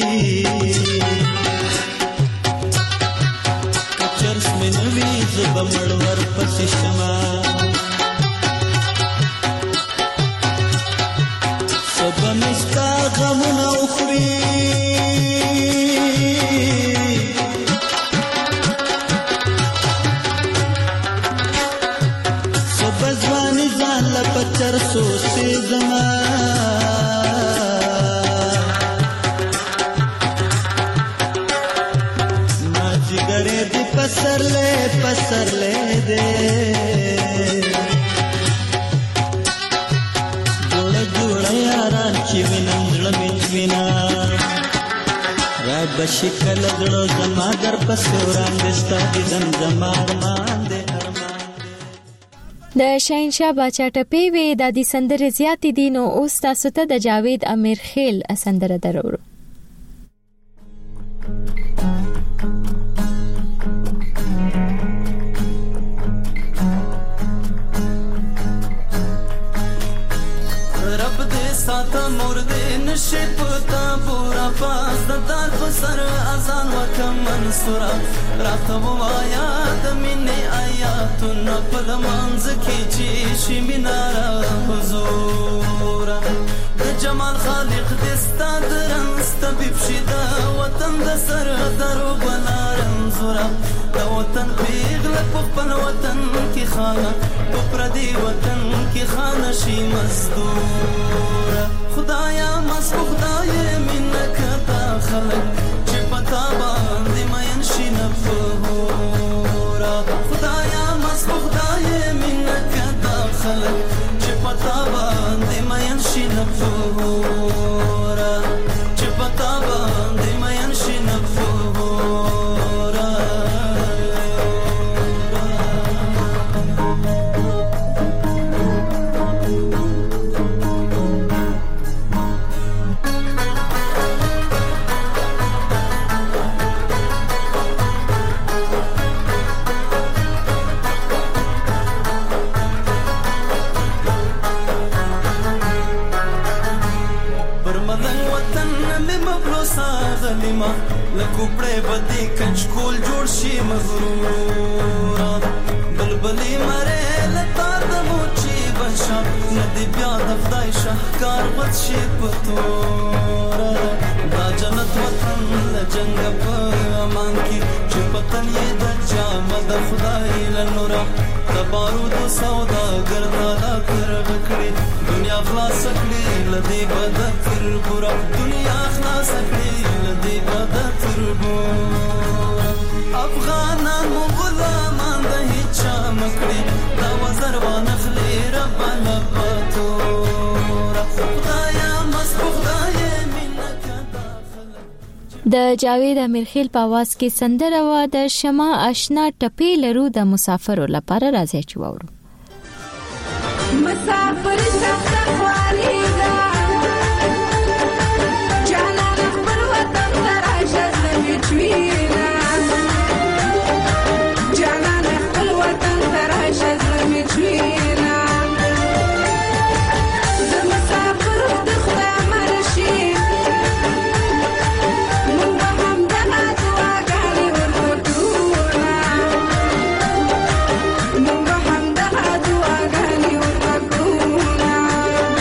چرس می نوی زب مړور پسې شما سبا مستا غمونه اخري چرسو سے زمان ما جگرے دی پسر لے دے جوڑا یاران چی وینم زلمی چوینا راب شکل دلو زما در پسوران دستا دی زمزمان مان دے د شاهنشاه باچا ټپې وې د دې سندرې زیاتې دي نو اوس تاسو ته د جاوید امیر خیل سندره درورو رب دې ساته مرده نشي پتا پورا پاس د دار په سر اذان وکم منصورا راته وایا د مینې آیاتونه په لمانځ کې چې شي مینارا حضور د جمال خالق دې ستاد رنس طبيب شي د وطن د سر درو بلارم زورا د وطن پیغله په خپل وطن کې خانه په پردي وطن کې خانه شي مزدور خدایا مس خدای منک تا خلق چې پتا باندې مین شي نفورا خدایا مس خدای منک تا خلق چې پتا باندې مین شي نفورا چې پتا باندې مین شي نفورا غلیما لکوپړې بدی کنچکول جوړ شي مغرورا بلبلی مره لتار د موچی بشا ندی بیا د خدای شهکار وڅ شي پتورا دا جنت وطن لجنګ په امان کې چې پتن یې د جامه د خدای لنورا د بارود سودا ګرځالا کړکړي دنیا خلاص کړي لدی بد تر ګور دنیا خلاص کړي لدی بد تر ګور افغانان غلامان د هیڅ مکړي دا وزر ونخلي رب لپتور خدایا مسخدای منک د جاوید امیر خیل په आवाज کې سندره و د شمع آشنا ټپې لرو د مسافر لپاره راځي چې وورو مسافر سخت خوالیدا جانا خبر وطن راشه زمي چوينا جانا خپل وطن راشه زمي چوينا زم مسافر د خدا مرشي مونږ هم د دعا غالي ورکونا مونږ هم د دعا غالي ورکونا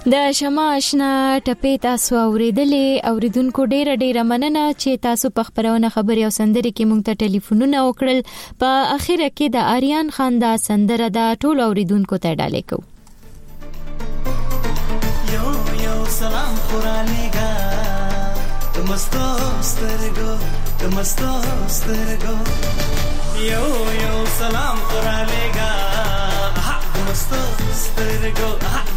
د شمع آشنا ټپې تاسو اوریدونکو ډیره مننه چې تاسو په خبرونه خبري او سندري کې مونږ ته ټلیفونونه وکړل. په اخیره کې د آریان خان دا سندره د ټول اوریدونکو ته ډالې کو. یو سلام قرانېګا تمستو سترګو یو سلام قرانېګا مستو سترګو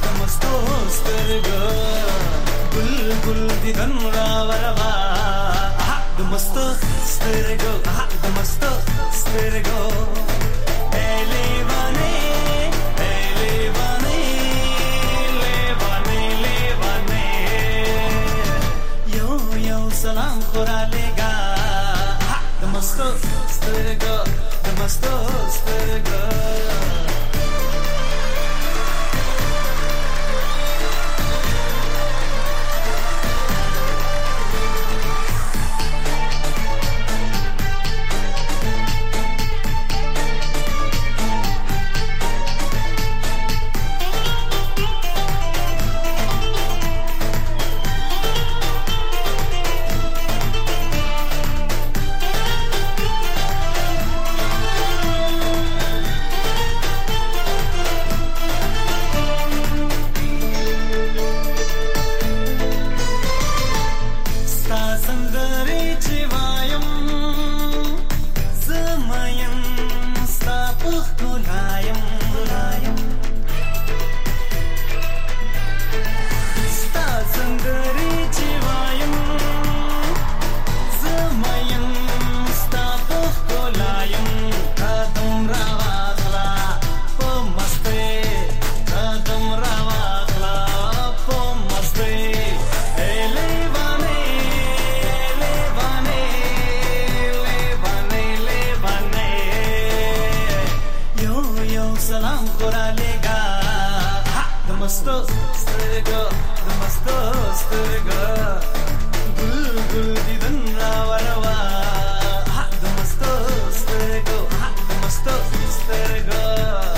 گل دیدن را وروا مستو سترګو یو سلام خورا لګا مستو سترګو گل دیدن را وروا د مستو سترګو